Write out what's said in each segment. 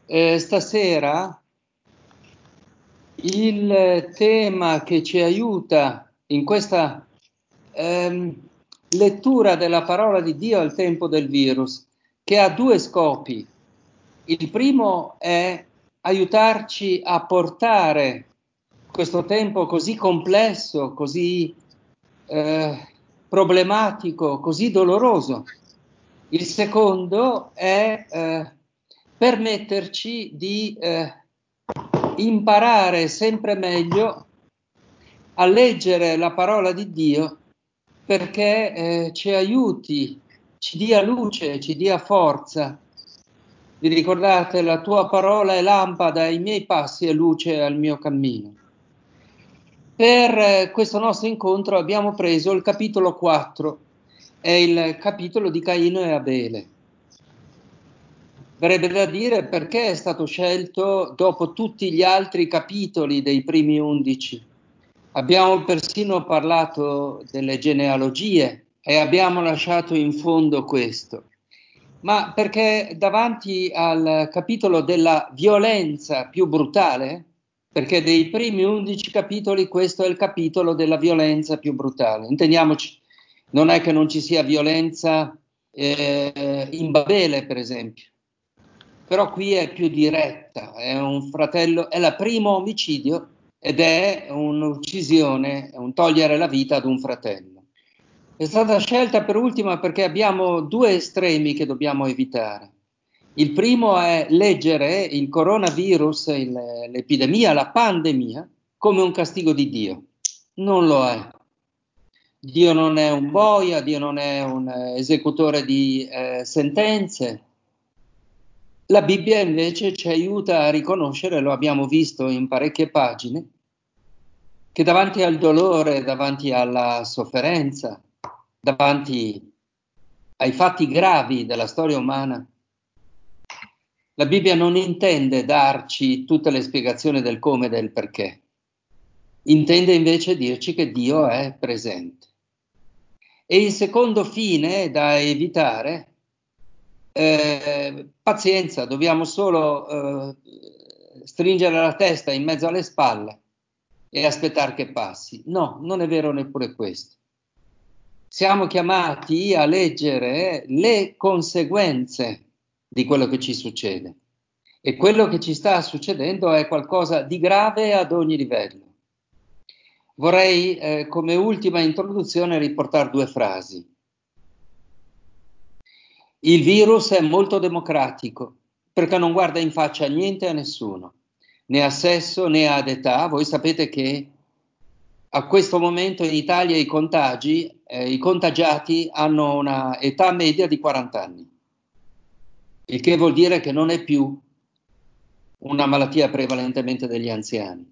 Stasera il tema che ci aiuta in questa ehm, lettura della parola di Dio al tempo del virus, che ha due scopi. Il primo è aiutarci a portare questo tempo così complesso, così problematico, così doloroso. Il secondo è permetterci di imparare sempre meglio a leggere la parola di Dio perché ci aiuti, ci dia luce, ci dia forza. Vi ricordate, la tua parola è lampada ai miei passi e luce al mio cammino. Per questo nostro incontro abbiamo preso il capitolo 4, è il capitolo di Caino e Abele. Verrebbe da dire perché è stato scelto dopo tutti gli altri capitoli dei primi 11. Abbiamo persino parlato delle genealogie e abbiamo lasciato in fondo questo. Ma perché davanti al capitolo della violenza più brutale, perché dei primi 11 capitoli questo è il capitolo della violenza più brutale. Intendiamoci, non è che non ci sia violenza in Babele, per esempio. Però qui è più diretta, è un fratello, è il primo omicidio ed è un'uccisione, è un togliere la vita ad un fratello. È stata scelta per ultima perché abbiamo due estremi che dobbiamo evitare. Il primo è leggere il coronavirus, l'epidemia, la pandemia, come un castigo di Dio. Non lo è. Dio non è un boia, Dio non è un esecutore di sentenze. La Bibbia invece ci aiuta a riconoscere, lo abbiamo visto in parecchie pagine, che davanti al dolore, davanti alla sofferenza, davanti ai fatti gravi della storia umana, la Bibbia non intende darci tutte le spiegazioni del come e del perché, intende invece dirci che Dio è presente. E il secondo fine da evitare, pazienza, dobbiamo solo stringere la testa in mezzo alle spalle e aspettare che passi. No, non è vero neppure questo. Siamo chiamati a leggere le conseguenze di quello che ci succede. E quello che ci sta succedendo è qualcosa di grave ad ogni livello. Vorrei, come ultima introduzione, riportare due frasi. Il virus è molto democratico perché non guarda in faccia niente a nessuno, né a sesso né ad età. Voi sapete che a questo momento in Italia i contagiati hanno una età media di 40 anni, il che vuol dire che non è più una malattia prevalentemente degli anziani,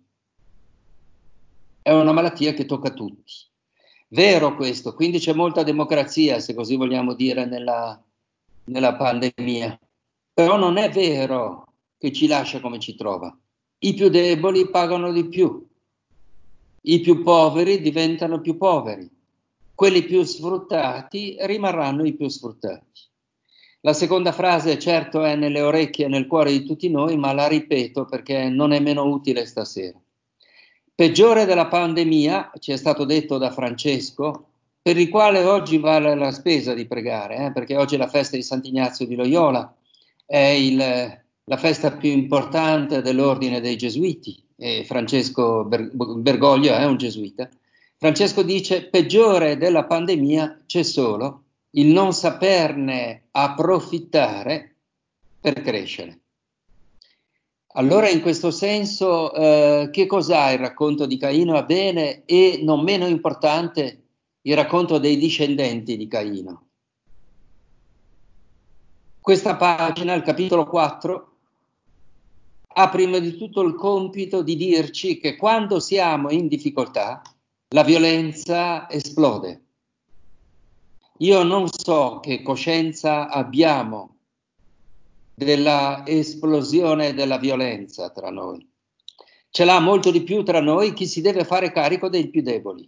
è una malattia che tocca tutti. Vero questo, quindi c'è molta democrazia, se così vogliamo dire, nella pandemia. Però non è vero che ci lascia come ci trova. I più deboli pagano di più, i più poveri diventano più poveri, quelli più sfruttati rimarranno i più sfruttati. La seconda frase certo è nelle orecchie e nel cuore di tutti noi, ma la ripeto perché non è meno utile stasera. Peggiore della pandemia, ci è stato detto da Francesco, per il quale oggi vale la spesa di pregare, perché oggi è la festa di Sant'Ignazio di Loyola, è la festa più importante dell'ordine dei Gesuiti, e Francesco Bergoglio è un gesuita. Francesco dice: peggiore della pandemia c'è solo il non saperne approfittare per crescere. Allora, in questo senso, che cos'ha il racconto di Caino e Abele e, non meno importante, il racconto dei discendenti di Caino? Questa pagina, il capitolo 4, ha prima di tutto il compito di dirci che quando siamo in difficoltà, la violenza esplode. Io non so che coscienza abbiamo della esplosione della violenza tra noi. Ce l'ha molto di più tra noi chi si deve fare carico dei più deboli.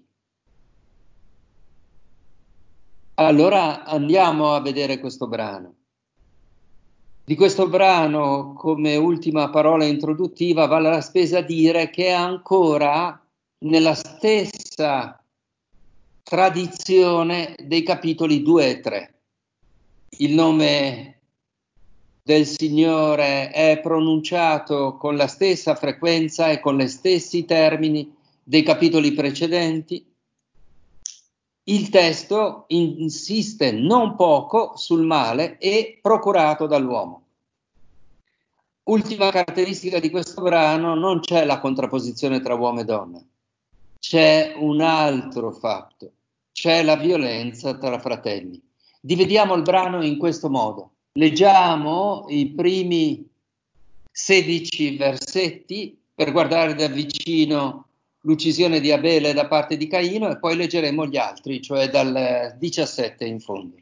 Allora andiamo a vedere questo brano. Di questo brano, come ultima parola introduttiva, vale la spesa a dire che è ancora nella stessa tradizione dei capitoli 2 e 3. Il nome del Signore è pronunciato con la stessa frequenza e con gli stessi termini dei capitoli precedenti. Il testo insiste non poco sul male e procurato dall'uomo. Ultima caratteristica di questo brano: non c'è la contrapposizione tra uomo e donna, c'è un altro fatto, c'è la violenza tra fratelli. Dividiamo il brano in questo modo. Leggiamo i primi 16 versetti per guardare da vicino l'uccisione di Abele da parte di Caino e poi leggeremo gli altri, cioè dal 17 in fondo.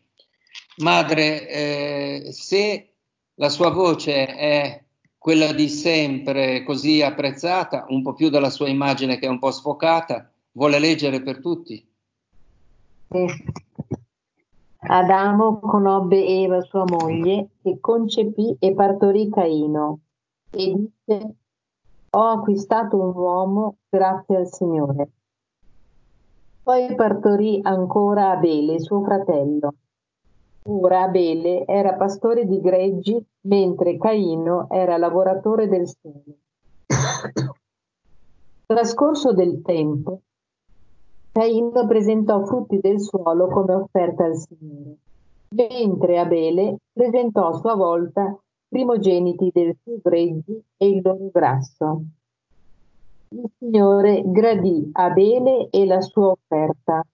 Madre, se la sua voce è quella di sempre, così apprezzata, un po' più della sua immagine che è un po' sfocata, vuole leggere per tutti? Sì. Adamo conobbe Eva sua moglie, che concepì e partorì Caino, e disse: ho acquistato un uomo grazie al Signore. Poi partorì ancora Abele, suo fratello. Ora Abele era pastore di greggi, mentre Caino era lavoratore del suolo. Trascorso del tempo, Caino presentò frutti del suolo come offerta al Signore, mentre Abele presentò a sua volta primogeniti del suo greggi e il loro grasso. Il Signore gradì Abele e la sua offerta,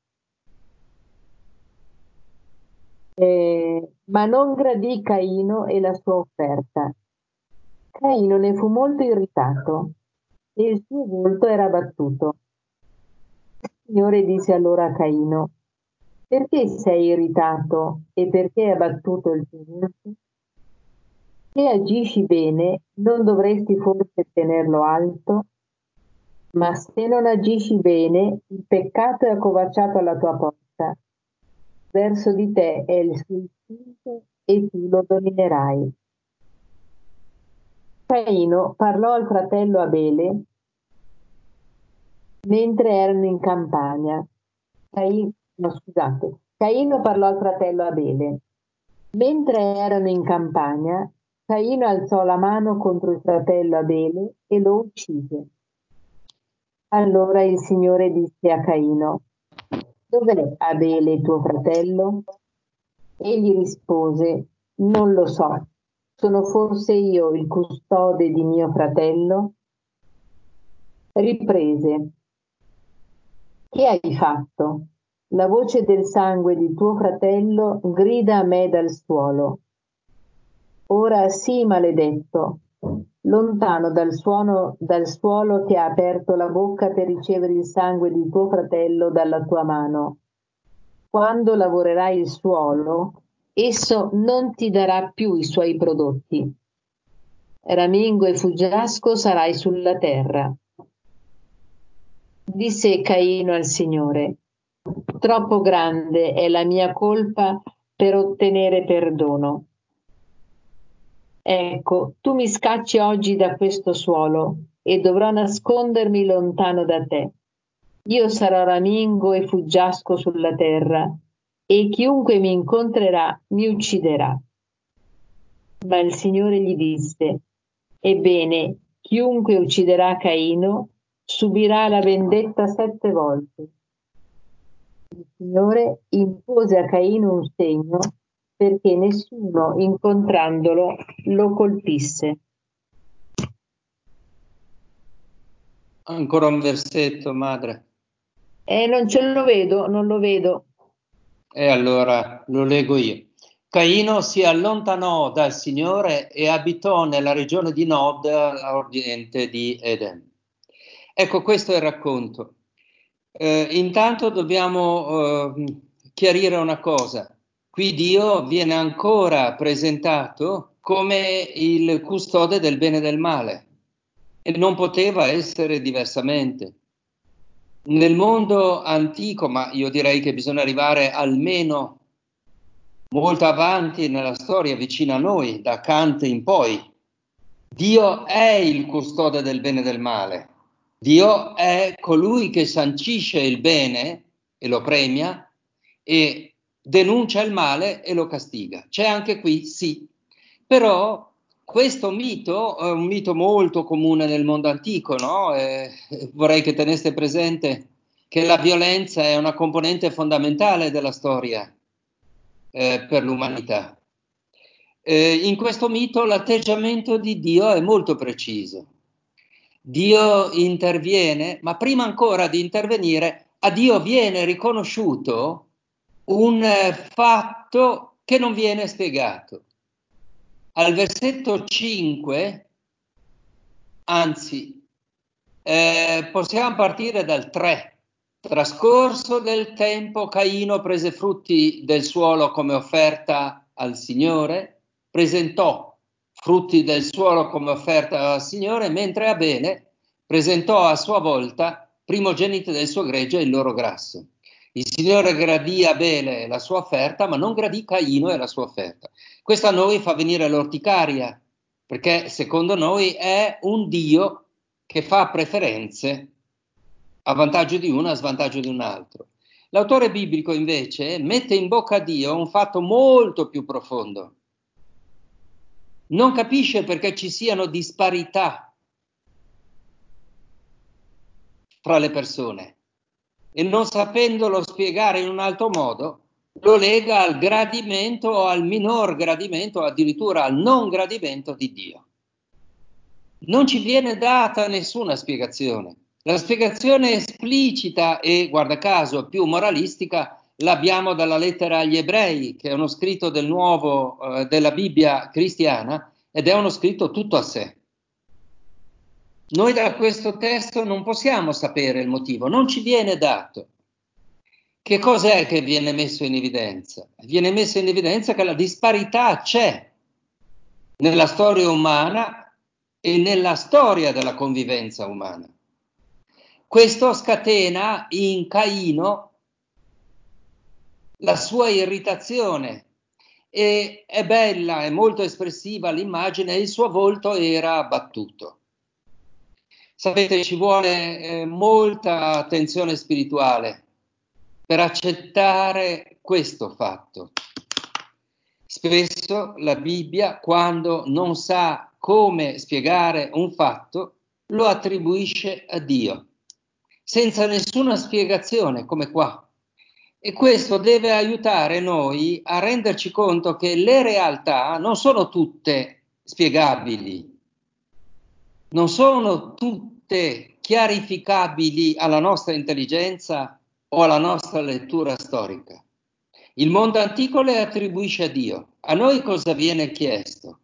ma non gradì Caino e la sua offerta. Caino ne fu molto irritato e il suo volto era abbattuto. Il Signore disse allora a Caino: perché sei irritato e perché è abbattuto il tuo volto? Se agisci bene, non dovresti forse tenerlo alto? Ma se non agisci bene, il peccato è accovacciato alla tua porta. Verso di te è il suo istinto e tu lo dominerai. Caino parlò al fratello Abele mentre erano in campagna. Caino parlò al fratello Abele. Mentre erano in campagna, Caino alzò la mano contro il fratello Abele e lo uccise. Allora il Signore disse a Caino: dov'è Abele tuo fratello? Egli rispose: non lo so. Sono forse io il custode di mio fratello? Riprese: che hai fatto? La voce del sangue di tuo fratello grida a me dal suolo. Ora sii maledetto, lontano dal suolo che ha aperto la bocca per ricevere il sangue di tuo fratello dalla tua mano. Quando lavorerai il suolo, esso non ti darà più i suoi prodotti. Ramingo e fuggiasco sarai sulla terra. Disse Caino al Signore: troppo grande è la mia colpa per ottenere perdono. Ecco, tu mi scacci oggi da questo suolo e dovrò nascondermi lontano da te. Io sarò ramingo e fuggiasco sulla terra e chiunque mi incontrerà mi ucciderà. Ma il Signore gli disse: ebbene, chiunque ucciderà Caino subirà la vendetta 7 volte. Il Signore impose a Caino un segno perché nessuno incontrandolo lo colpisse. Ancora un versetto, madre. Non ce lo vedo, non lo vedo. E allora lo leggo io. Caino si allontanò dal Signore e abitò nella regione di Nod, a oriente di Eden. Ecco, questo è il racconto. Intanto dobbiamo chiarire una cosa. Qui Dio viene ancora presentato come il custode del bene e del male e non poteva essere diversamente. Nel mondo antico, ma io direi che bisogna arrivare almeno molto avanti nella storia, vicino a noi, da Kant in poi. Dio è il custode del bene e del male. Dio è colui che sancisce il bene e lo premia e denuncia il male e lo castiga. C'è anche qui, sì. Però questo mito è un mito molto comune nel mondo antico, no? Vorrei che teneste presente che la violenza è una componente fondamentale della storia per l'umanità. In questo mito l'atteggiamento di Dio è molto preciso. Dio interviene, ma prima ancora di intervenire, a Dio viene riconosciuto un fatto che non viene spiegato. Al versetto 5, anzi, possiamo partire dal 3. Trascorso del tempo, Caino prese frutti del suolo come offerta al Signore, presentò frutti del suolo come offerta al Signore, mentre Abele presentò a sua volta primogenite del suo gregge e il loro grasso. Il Signore gradì Abele la sua offerta, ma non gradì Caino e la sua offerta. Questo a noi fa venire l'orticaria, perché secondo noi è un Dio che fa preferenze a vantaggio di uno e a svantaggio di un altro. L'autore biblico invece mette in bocca a Dio un fatto molto più profondo. Non capisce perché ci siano disparità fra le persone e non sapendolo spiegare in un altro modo lo lega al gradimento o al minor gradimento o addirittura al non gradimento di Dio. Non ci viene data nessuna spiegazione. La spiegazione esplicita e, guarda caso, più moralistica l'abbiamo dalla lettera agli Ebrei, che è uno scritto del nuovo, della Bibbia cristiana, ed è uno scritto tutto a sé. Noi da questo testo non possiamo sapere il motivo, non ci viene dato. Che cos'è che viene messo in evidenza? Viene messo in evidenza che la disparità c'è nella storia umana e nella storia della convivenza umana. Questo scatena in Caino la sua irritazione e è bella, è molto espressiva l'immagine, il suo volto era abbattuto. Sapete, ci vuole molta attenzione spirituale per accettare questo fatto. Spesso la Bibbia, quando non sa come spiegare un fatto, lo attribuisce a Dio, senza nessuna spiegazione, come qua. E questo deve aiutare noi a renderci conto che le realtà non sono tutte spiegabili, non sono tutte chiarificabili alla nostra intelligenza o alla nostra lettura storica. Il mondo antico le attribuisce a Dio. A noi cosa viene chiesto?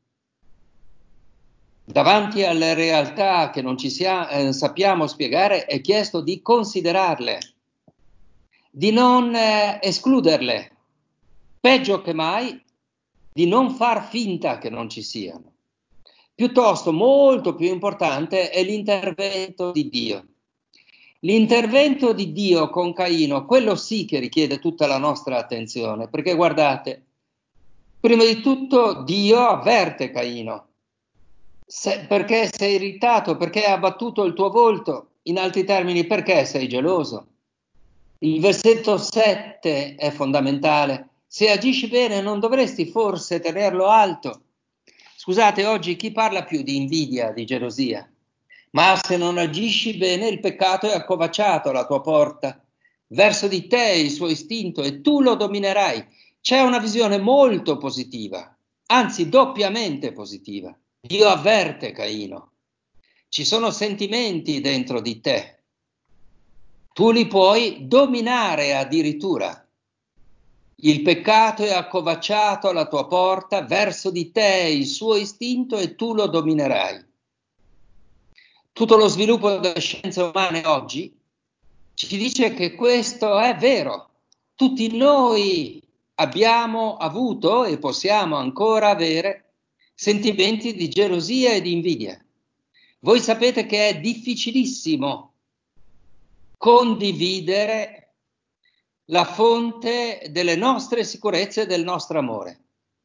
Davanti alle realtà che non ci sappiamo spiegare, è chiesto di considerarle, di non escluderle, peggio che mai, di non far finta che non ci siano. Piuttosto, molto più importante è l'intervento di Dio. L'intervento di Dio con Caino, quello sì che richiede tutta la nostra attenzione, perché guardate, prima di tutto Dio avverte Caino, perché sei irritato, perché hai abbattuto il tuo volto, in altri termini, perché sei geloso. Il versetto 7 è fondamentale, se agisci bene non dovresti forse tenerlo alto. Scusate, oggi chi parla più di invidia, di gelosia? Ma se non agisci bene, il peccato è accovacciato alla tua porta. Verso di te il suo istinto e tu lo dominerai. C'è una visione molto positiva, anzi doppiamente positiva. Dio avverte Caino. Ci sono sentimenti dentro di te. Tu li puoi dominare addirittura. Il peccato è accovacciato alla tua porta, verso di te il suo istinto e tu lo dominerai. Tutto lo sviluppo delle scienze umane oggi ci dice che questo è vero. Tutti noi abbiamo avuto e possiamo ancora avere sentimenti di gelosia e di invidia. Voi sapete che è difficilissimo condividere la fonte delle nostre sicurezze e del nostro amore.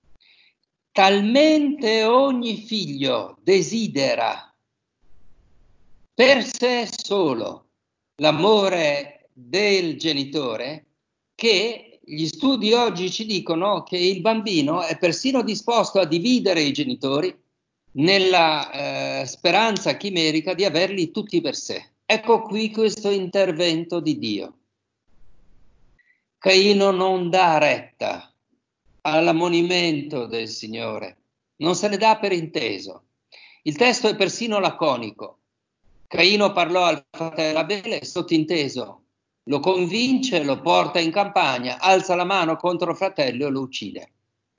Talmente ogni figlio desidera per sé solo l'amore del genitore, che gli studi oggi ci dicono che il bambino è persino disposto a dividere i genitori nella speranza chimerica di averli tutti per sé. Ecco qui questo intervento di Dio. Caino non dà retta all'ammonimento del Signore, non se ne dà per inteso. Il testo è persino laconico. Caino parlò al fratello Abele, sottinteso, lo convince, lo porta in campagna, alza la mano contro il fratello e lo uccide.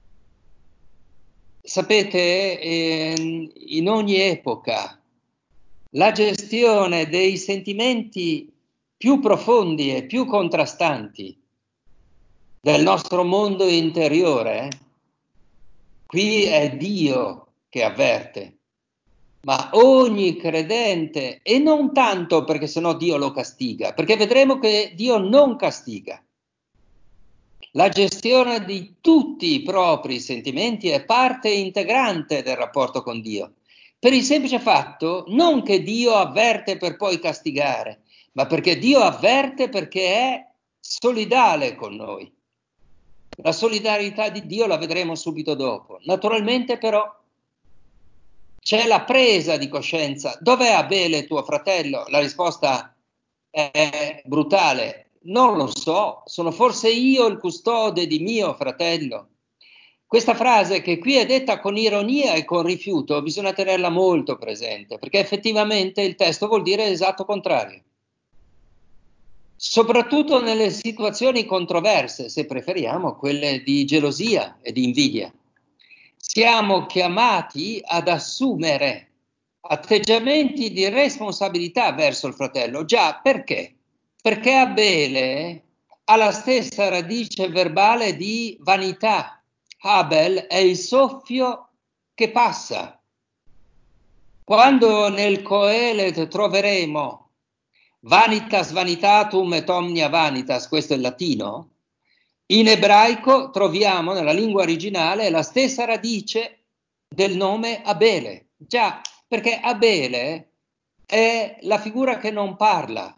Sapete, in ogni epoca la gestione dei sentimenti più profondi e più contrastanti del nostro mondo interiore, qui è Dio che avverte, ma ogni credente, e non tanto perché sennò Dio lo castiga, perché vedremo che Dio non castiga. La gestione di tutti i propri sentimenti è parte integrante del rapporto con Dio, per il semplice fatto non che Dio avverte per poi castigare, ma perché Dio avverte perché è solidale con noi. La solidarietà di Dio la vedremo subito dopo. Naturalmente però c'è la presa di coscienza. Dov'è Abele, tuo fratello? La risposta è brutale. Non lo so, sono forse io il custode di mio fratello. Questa frase, che qui è detta con ironia e con rifiuto, bisogna tenerla molto presente, perché effettivamente il testo vuol dire l'esatto contrario. Soprattutto nelle situazioni controverse, se preferiamo, quelle di gelosia e di invidia. Siamo chiamati ad assumere atteggiamenti di responsabilità verso il fratello. Già, perché? Perché Abele ha la stessa radice verbale di vanità. Abel è il soffio che passa. Quando nel Coelet troveremo vanitas vanitatum et omnia vanitas, questo è il latino, in ebraico troviamo nella lingua originale la stessa radice del nome Abele. Già, perché Abele è la figura che non parla.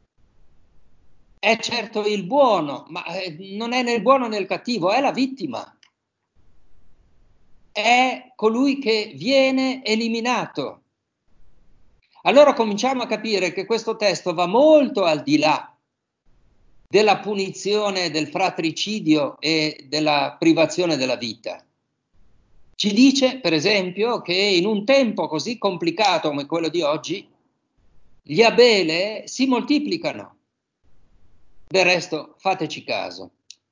È certo il buono, ma non è nel buono né nel cattivo, è la vittima. È colui che viene eliminato. Allora cominciamo a capire che questo testo va molto al di là della punizione del fratricidio e della privazione della vita. Ci dice, per esempio, che in un tempo così complicato come quello di oggi, gli Abele si moltiplicano. Del resto, fateci caso.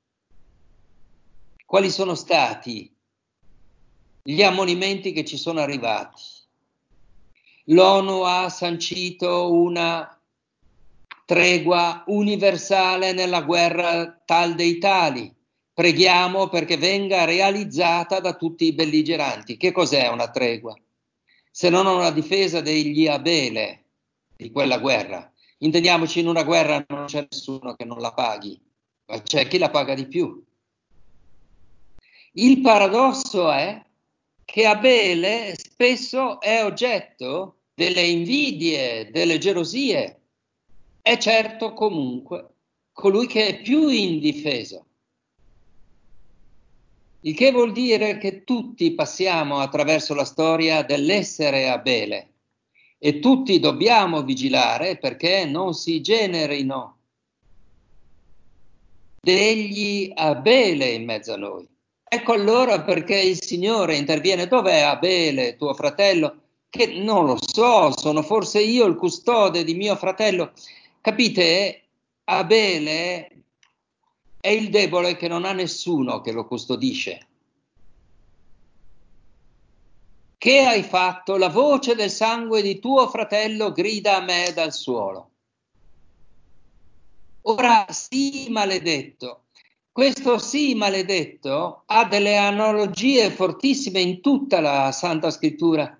Quali sono stati gli ammonimenti che ci sono arrivati? L'ONU ha sancito una tregua universale nella guerra tal dei tali. Preghiamo perché venga realizzata da tutti i belligeranti. Che cos'è una tregua? Se non una difesa degli Abele di quella guerra. Intendiamoci, in una guerra non c'è nessuno che non la paghi, ma c'è chi la paga di più. Il paradosso è che Abele spesso è oggetto delle invidie, delle gelosie. È certo comunque colui che è più indifeso. Il che vuol dire che tutti passiamo attraverso la storia dell'essere Abele e tutti dobbiamo vigilare perché non si generino degli Abele in mezzo a noi. Ecco allora perché il Signore interviene. Dov'è Abele, tuo fratello? Che non lo so, sono forse io il custode di mio fratello. Capite? Abele è il debole che non ha nessuno che lo custodisce. Che hai fatto? La voce del sangue di tuo fratello grida a me dal suolo. Ora sì, maledetto. Questo sì, maledetto ha delle analogie fortissime in tutta la Santa Scrittura,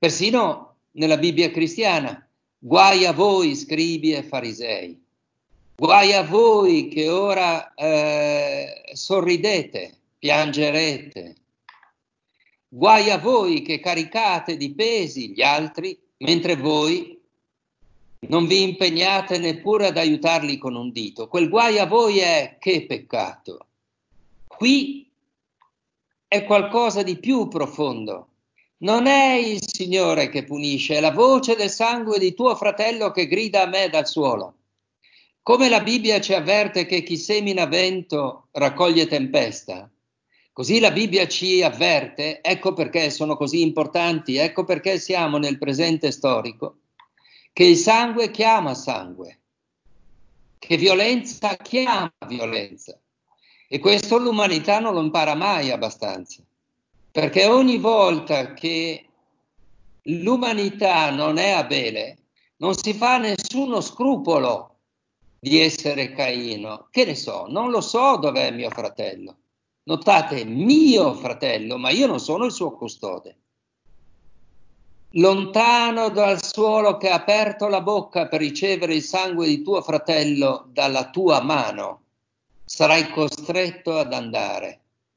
persino nella Bibbia cristiana. Guai a voi, scribi e farisei. Guai a voi che ora sorridete, piangerete. Guai a voi che caricate di pesi gli altri, mentre voi non vi impegnate neppure ad aiutarli con un dito. Quel guai a voi è che peccato. Qui è qualcosa di più profondo. Non è il Signore che punisce, è la voce del sangue di tuo fratello che grida a me dal suolo. Come la Bibbia ci avverte che chi semina vento raccoglie tempesta, così la Bibbia ci avverte, ecco perché sono così importanti, ecco perché siamo nel presente storico, che il sangue chiama sangue, che violenza chiama violenza. E questo l'umanità non lo impara mai abbastanza, perché ogni volta che l'umanità non è Abele, non si fa nessuno scrupolo di essere Caino. Che ne so, non lo so dov'è mio fratello. Notate, mio fratello, ma io non sono il suo custode. Lontano dal suolo che ha aperto la bocca per ricevere il sangue di tuo fratello dalla tua mano, sarai costretto ad andare.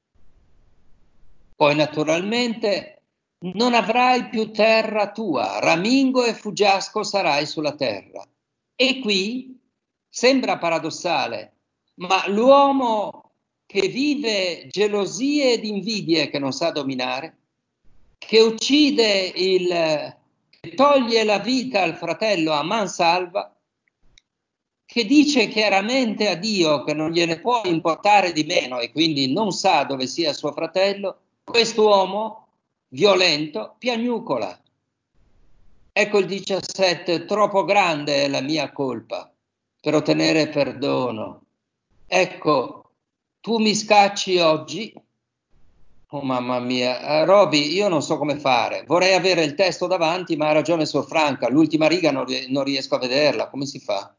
Poi naturalmente non avrai più terra tua, ramingo e fuggiasco sarai sulla terra. E qui sembra paradossale, ma l'uomo che vive gelosie ed invidie che non sa dominare, che uccide che toglie la vita al fratello a man salva, che dice chiaramente a Dio che non gliene può importare di meno e quindi non sa dove sia suo fratello, quest'uomo violento piagnucola. Ecco il 17, troppo grande è la mia colpa per ottenere perdono. Ecco, tu mi scacci oggi. Oh mamma mia, Roby, io non so come fare. Vorrei avere il testo davanti, ma ha ragione Sor Franca. L'ultima riga non riesco a vederla. Come si fa?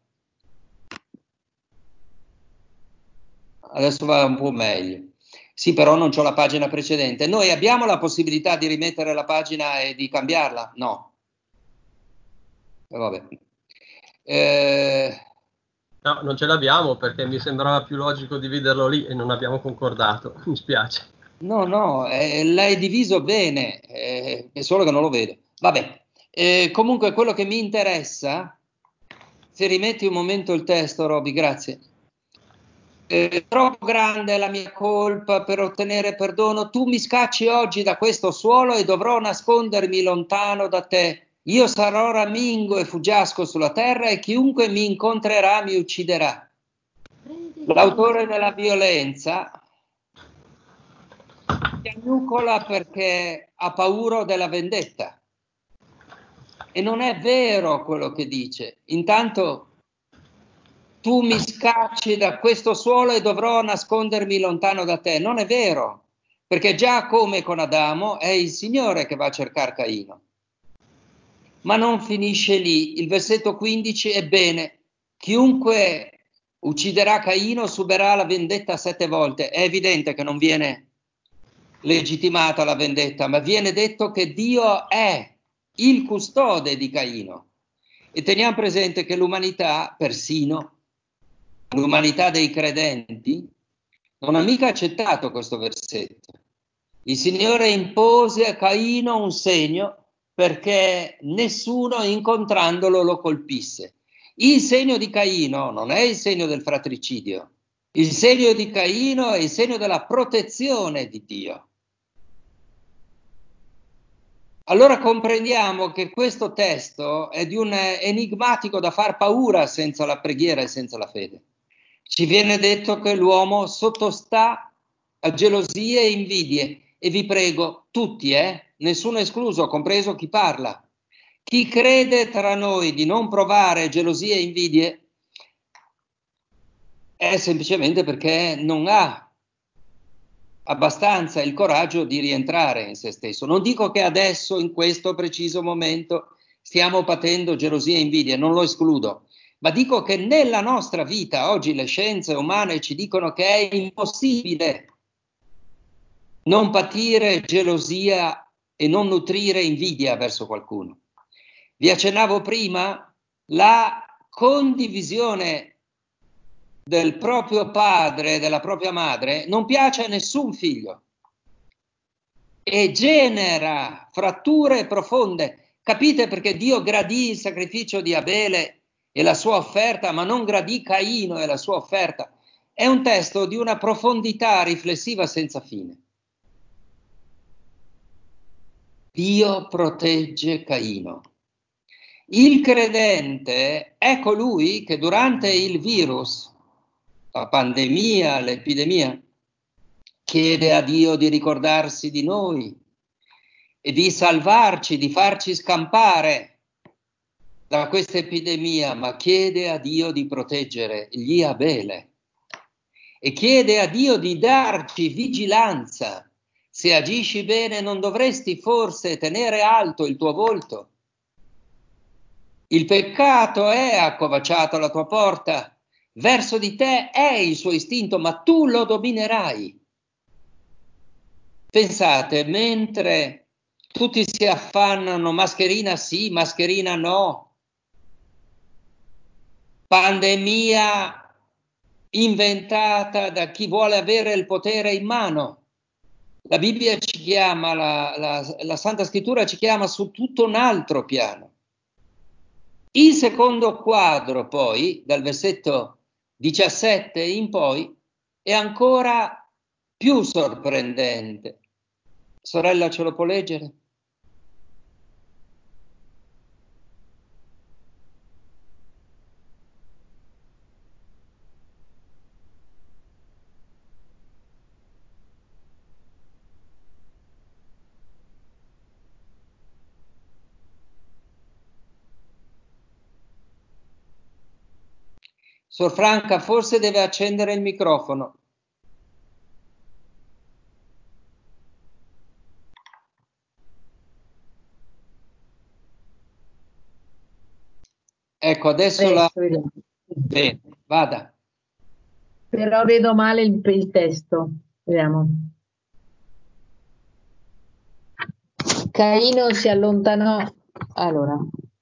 Adesso va un po' meglio. Sì, però non c'ho la pagina precedente. Noi abbiamo la possibilità di rimettere la pagina e di cambiarla? No. Vabbè. No, non ce l'abbiamo perché mi sembrava più logico dividerlo lì e non abbiamo concordato. Mi spiace. No, l'hai diviso bene, è solo che non lo vedo. Vabbè, comunque quello che mi interessa, se rimetti un momento il testo, Roby, grazie. Troppo grande è la mia colpa per ottenere perdono. Tu mi scacci oggi da questo suolo e dovrò nascondermi lontano da te. Io sarò ramingo e fuggiasco sulla terra e chiunque mi incontrerà mi ucciderà. L'autore della violenza piagnucola perché ha paura della vendetta. E non è vero quello che dice. Intanto tu mi scacci da questo suolo e dovrò nascondermi lontano da te. Non è vero, perché già come con Adamo è il Signore che va a cercare Caino. Ma non finisce lì. Il versetto 15 è bene. Chiunque ucciderà Caino subirà la vendetta 7 volte. È evidente che non viene legittimata la vendetta, ma viene detto che Dio è il custode di Caino. E teniamo presente che l'umanità, persino l'umanità dei credenti, non ha mica accettato questo versetto. Il Signore impose a Caino un segno perché nessuno incontrandolo lo colpisse. Il segno di Caino non è il segno del fratricidio, il segno di Caino è il segno della protezione di Dio. Allora comprendiamo che questo testo è di un enigmatico da far paura senza la preghiera e senza la fede. Ci viene detto che l'uomo sottostà a gelosie e invidie e vi prego, tutti, nessuno escluso, compreso chi parla. Chi crede tra noi di non provare gelosie e invidie è semplicemente perché non ha abbastanza il coraggio di rientrare in se stesso. Non dico che adesso, in questo preciso momento, stiamo patendo gelosia e invidia, non lo escludo, ma dico che nella nostra vita, oggi le scienze umane ci dicono che è impossibile non patire gelosia e non nutrire invidia verso qualcuno. Vi accennavo prima la condivisione del proprio padre e della propria madre non piace a nessun figlio e genera fratture profonde. Capite perché Dio gradì il sacrificio di Abele e la sua offerta, ma non gradì Caino e la sua offerta? È un testo di una profondità riflessiva senza fine. Dio protegge Caino. Il credente è colui che durante il virus, la pandemia, l'epidemia, chiede a Dio di ricordarsi di noi e di salvarci, di farci scampare da questa epidemia, ma chiede a Dio di proteggere gli Abele e chiede a Dio di darci vigilanza. Se agisci bene, non dovresti forse tenere alto il tuo volto? Il peccato è accovacciato alla tua porta, verso di te è il suo istinto, ma tu lo dominerai. Pensate, mentre tutti si affannano, mascherina sì, mascherina no, pandemia inventata da chi vuole avere il potere in mano. La Bibbia ci chiama, la Santa Scrittura ci chiama su tutto un altro piano. Il secondo quadro, poi, dal versetto 17 in poi, è ancora più sorprendente. Sorella, ce lo può leggere? Sor Franca, forse deve accendere il microfono. Ecco, adesso la... Vediamo. Bene, vada. Però vedo male il testo. Vediamo. Caino si allontanò. Allora.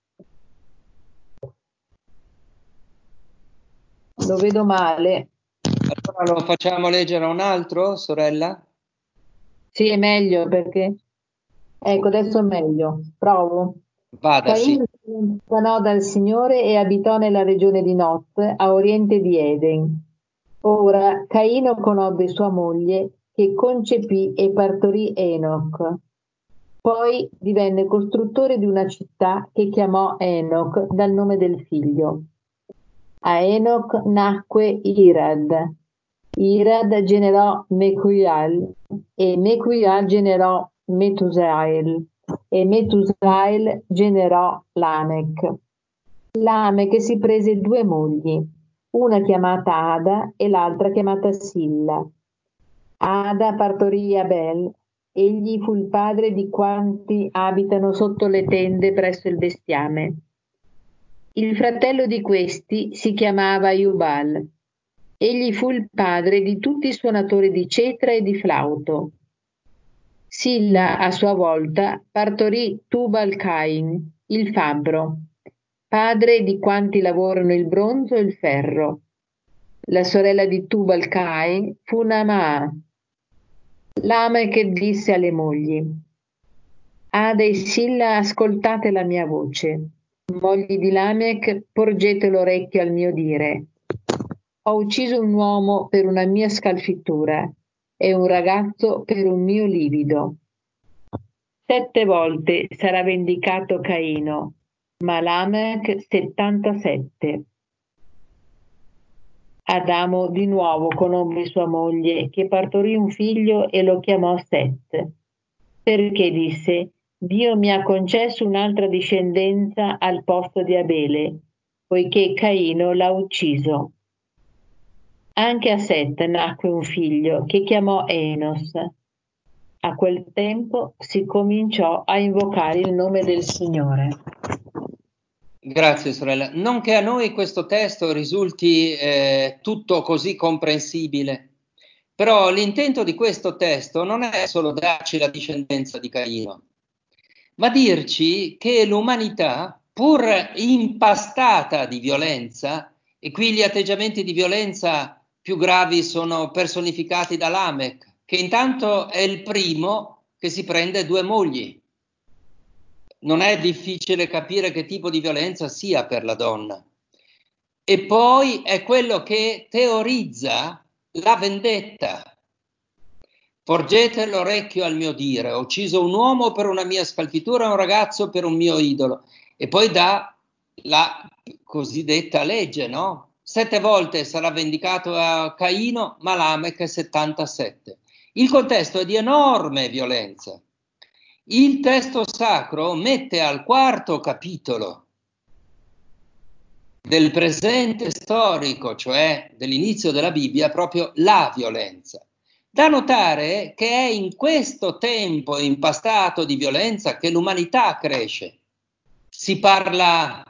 Lo vedo male. Allora lo facciamo leggere a un altro, sorella? Sì, è meglio perché... Ecco, adesso è meglio. Provo. Vada, sì. Caino si allontanò dal Signore e abitò nella regione di Nod, a oriente di Eden. Ora Caino conobbe sua moglie, che concepì e partorì Enoch. Poi divenne costruttore di una città che chiamò Enoch dal nome del figlio. A Enoch nacque Irad. Irad generò Mecuial e Mecuial generò Metusael e Metusael generò Lamech. Lamech si prese due mogli, una chiamata Ada e l'altra chiamata Silla. Ada partorì Abel, egli fu il padre di quanti abitano sotto le tende presso il bestiame. Il fratello di questi si chiamava Jubal. Egli fu il padre di tutti i suonatori di cetra e di flauto. Silla, a sua volta, partorì Tubal-Cain, il fabbro, padre di quanti lavorano il bronzo e il ferro. La sorella di Tubal-Cain fu Naamah. Lamech disse alle mogli: Ada e Silla, ascoltate la mia voce. Mogli di Lamech, porgete l'orecchio al mio dire. Ho ucciso un uomo per una mia scalfittura e un ragazzo per un mio livido. 7 volte sarà vendicato Caino, ma Lamech 77. Adamo di nuovo conobbe sua moglie, che partorì un figlio e lo chiamò Set, perché disse: Dio mi ha concesso un'altra discendenza al posto di Abele, poiché Caino l'ha ucciso. Anche a Set nacque un figlio che chiamò Enos. A quel tempo si cominciò a invocare il nome del Signore. Grazie sorella. Non che a noi questo testo risulti tutto così comprensibile, però l'intento di questo testo non è solo darci la discendenza di Caino, ma dirci che l'umanità, pur impastata di violenza, E qui gli atteggiamenti di violenza più gravi sono personificati da Lamech, che intanto è il primo che si prende 2 mogli. Non è difficile capire che tipo di violenza sia per la donna. E poi è quello che teorizza la vendetta. Porgete l'orecchio al mio dire, ho ucciso un uomo per una mia scalfitura e un ragazzo per un mio idolo. E poi dà la cosiddetta legge, no? 7 volte sarà vendicato a Caino, ma Lamech 77. Il contesto è di enorme violenza. Il testo sacro mette al 4° capitolo del presente storico, cioè dell'inizio della Bibbia, proprio la violenza. Da notare che è in questo tempo impastato di violenza che l'umanità cresce. Si parla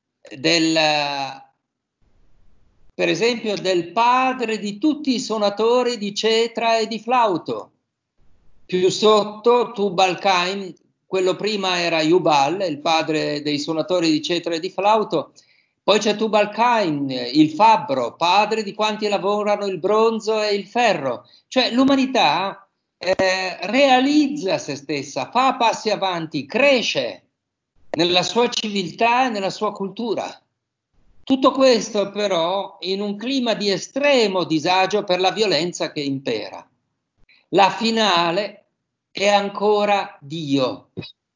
per esempio, del padre di tutti i suonatori di cetra e di flauto. Più sotto Tubal-Cain, quello prima era Jubal, il padre dei suonatori di cetra e di flauto. Poi c'è Tubal-Cain, il fabbro, padre di quanti lavorano il bronzo e il ferro. Cioè l'umanità realizza se stessa, fa passi avanti, cresce nella sua civiltà e nella sua cultura. Tutto questo però in un clima di estremo disagio per la violenza che impera. La finale è ancora Dio.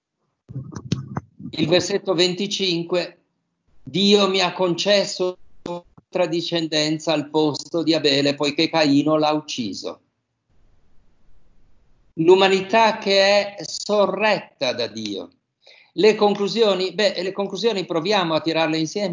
Il versetto 25, Dio mi ha concesso un'altra discendenza al posto di Abele, poiché Caino l'ha ucciso. L'umanità che è sorretta da Dio. Le conclusioni proviamo a tirarle insieme.